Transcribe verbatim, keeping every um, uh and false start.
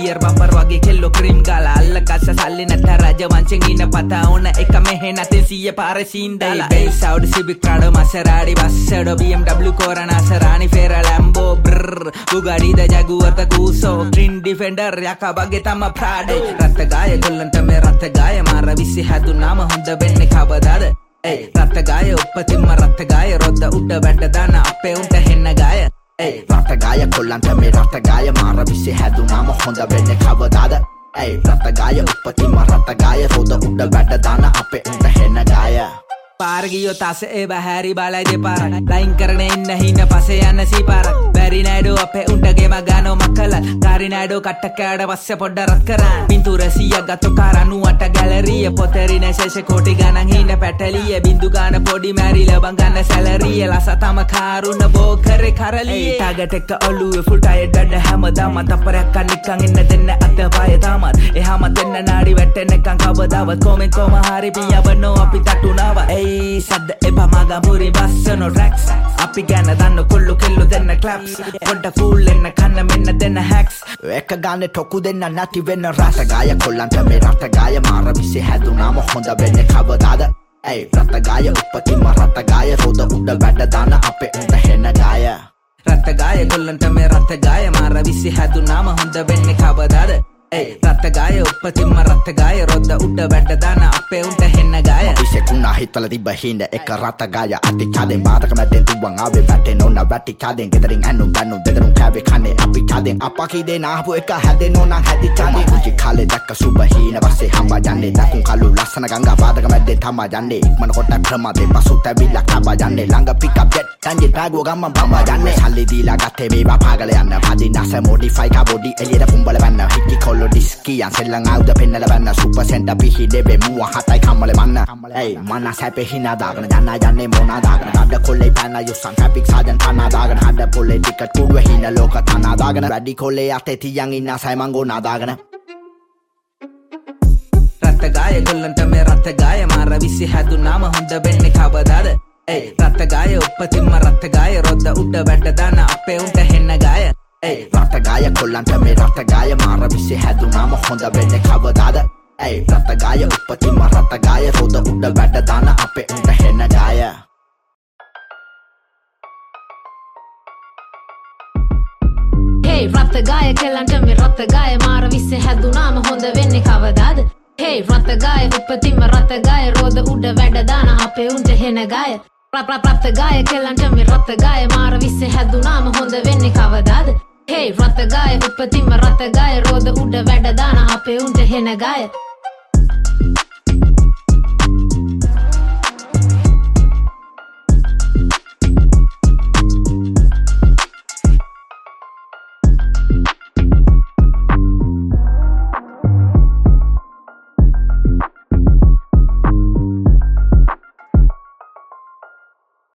beer බම්පර් වගේ කෙල්ලෝ cream ගාලා අල්ල කස්ස සල්ලි නැත රජ වංචෙන් ඉන්න පතා ඕන එක මෙහෙ නැතේ සීය පාර සීන් දාලා ඒ සවුඩි සිබික් ප්‍රාඩෝ මසරාඩි බස්සඩෝ B M W Corona සරානි ෆෙරා Lambo බ්‍රර් බුගාඩි ද ජගුවර් ත කූසෝ ට්‍රින් ඩිෆෙන්ඩර් යකා වගේ තම ප්‍රාඩෝ රත් ගාය කොල්ලන්ට මේ රත් ගාය මාර විසි හැදුනාම හොඳ වෙන්නේ කවදාද ඒ රත් ගාය උපතින්ම රත් ගාය රොද්ද උඩ වැඩ දාන අපේ උන්ට හෙන්න ගාය ඒ රත් ගාය කොල්ලන්ට මේ රත් ගාය මාර විසි හැදුනාම හොඳ වෙන්නේ කවදාද ඒ රත් ගාය උපතින්ම රත් ගාය රොද්ද උඩ වැඩ දාන අපේ උන්ට හෙන්න ගාය පාර ගියෝ තස ඒ බහැරි බලයි දෙපාර ලයින් කරගෙන ඉන්න හින පස්සේ යන්න සීපාර බැරි නෑඩෝ අපේ උන්ටගේ මගානෝ මකල කාරි නෑඩෝ කට්ට කෑඩ පස්සේ පොඩ්ඩ රත් කරා පින්තූර සීයක් ගත්තු කාර අනූවට ගැලරිය පොතරින ශේෂ කෝටි ගණන් හින පැටලිය බින්දු ගාන පොඩි මැරිල බං ගන්න සැලරිය ලස තම කාරුණ බෝ කරේ කරලිය ටාගට් එක ඔළුවේ ෆුල් ටයර් ඩඩ හැමදාම තපරයක් නිකන් ඉන්න දෙන්න අත පාය තාමත් එහාම දෙන්න නාඩි වැටෙන්නකන් කවදාවත් කොමෙන් කොම හරි පියවනෝ අපි තටුනාව සද්ද එපා මග මුරි බස්සනෝ රැක්ස් අපි ගැන දන්න කොල්ලු කෙල්ලු දෙන්න ක්ලැප්ස් පොඩ්ඩ ෆූල් එන්න කන්න මෙන්න දෙන්න හැක්ස් එක ගානේ ටොකු දෙන්න නැති වෙන්න රට ගාය කොල්ලන්ට මේ රට ගාය මාර විසි හැදුනාම හොඳ වෙන්නේ කවදාද ඒ රට ගාය උපතින්ම රට ගාය රොද උඩ වැඩ දාන අපේ උන්ට හෙන්න ගාය රට ගාය කොල්ලන්ට මේ රට ගාය මාර විසි හැදුනාම හොඳ වෙන්නේ කවදාද ඒ රට ගාය උපතින්ම රට ගාය රොද්ද උඩ වැඩ දාන අපේ උන්ට හෙන්න ගාය විසෙකුණා හිතවල තිබ්බ හිඳ එක රට ගාය අති චාදෙන් බාතක මැදෙන් තුවන් ආවේ වැටෙන ඕන වැටි චාදෙන් ගෙදරින් ඇන්නු බැන්නු දෙදරුම් කෑවේ කන්නේ අපි චාදෙන් අපා කී දෙන ආපු එක හැදෙන්න ඕන හැදි චාදෙන් කුචි කාලේ දැක්ක සුබ හීන පස්සේ හම්බා යන්නේ දකුන් කළු ලස්සන ගංගා බාතක මැදෙන් තමා යන්නේ ඉක්මන කොට ප්‍රමාදේ පසු තැවිලා කබා යන්නේ ළඟ පිකප් ජෙට් තංජි බෑගුව ගම්ම බම්බා යන්නේ සල්ලි දීලා ගත්තේ මේවා පාගල යන්න පදින් නැස මොඩිෆයි කා බොඩි එළියට පුම්බල වැන්න හිටි කොල්ලෝ ඩිස්කියන් සෙල්ලං ආවුද පෙන්නල වැන්න සුපර් සෙන්ටර් පිහි දෙබේ මුව හතයි කම්මල වන්න ඒ මන සැපේ හිනා දාගෙන යන්න යන්නේ මොනා දාගෙන අඩ කොල්ලේ පැන යුසන් ට්‍රැෆික් සාජන් තනා දාගෙන අඩ පොල්ලේ ටිකට් කුඩුව හින ලෝක තනා දාගෙන වැඩි කොල්ලේ අතේ තියන් ඉන්න සයිමන් ගෝනා දාගෙන රත් ගාය කොල්ලන්ට මේ රත් ගාය මාර විසි හැදුනාම හොඳ වෙන්නේ කවදාද ඒ රත් ගාය උපතින්ම රත් ගාය රොද්ද උඩ වැඩ දාන අපේ උන්ට හෙන්න ගාය ඒ රත් ගාය කොල්ලන්ට මේ රත් ගාය මාර විසි හැදුනාම හොඳ වෙන්නේ කවදාද ඒ රත් ගාය උපතින්ම රත් ගාය රොද්ද උඩ වැඩ දාන අපේ උන්ට හෙන්න ගාය Hey රත් ගාය කෙල්ලන්ට මේ රත් ගාය මාර විසි හැදුනාම හොඳ වෙන්නේ කවදාද Hey රත් ගාය උපතින්ම රත් ගාය රොද්ද උඩ වැඩ දාන අපේ උන්ට හෙන්න ගාය රත් රත් ගාය කෙල්ලන්ට මේ රත් ගාය මාර විසි හැදුනාම හොඳ වෙන්නේ කවදාද Hey රත් ගාය උපතින්ම රත් ගාය රොද්ද උඩ වැඩ දාන අපේ උන්ට හෙන්න ගාය